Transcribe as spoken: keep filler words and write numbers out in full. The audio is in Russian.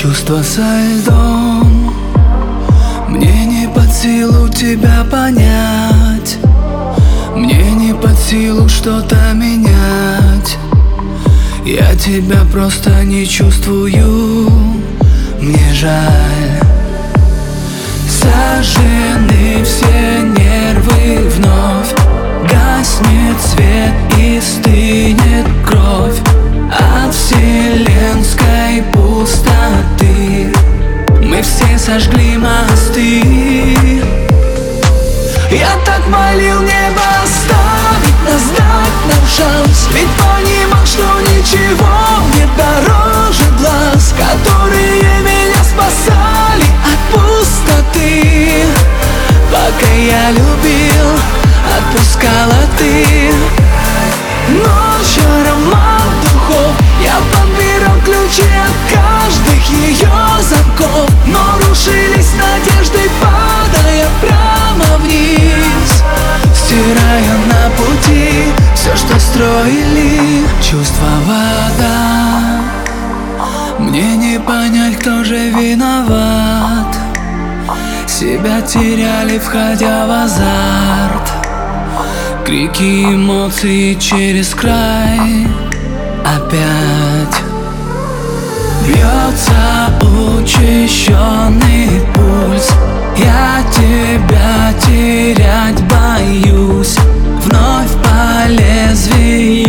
Чувства со льдом, мне не под силу тебя понять, мне не под силу что-то менять. Я тебя просто не чувствую, мне жаль. Сожжены все нервы вновь, гаснет свет и стынет кровь от вселенской пустоты. Мы все сожгли мосты. Я так молил небо оставить нас, дать нам шанс, ведь понимал, что ничего нет дороже глаз, которые меня спасали от пустоты. Пока я любил, отпускала ты. Ночью аромат духов, я подбирал ключи от каждых ее замков, но рушились надежды, падая прямо вниз, стирая на пути все, что строили. Чувство вода, мне не понять, кто же виноват. Себя теряли, входя в азарт. Крики эмоций через край. Опять бьется учащенный пульс. Я тебя терять боюсь. Вновь по лезвию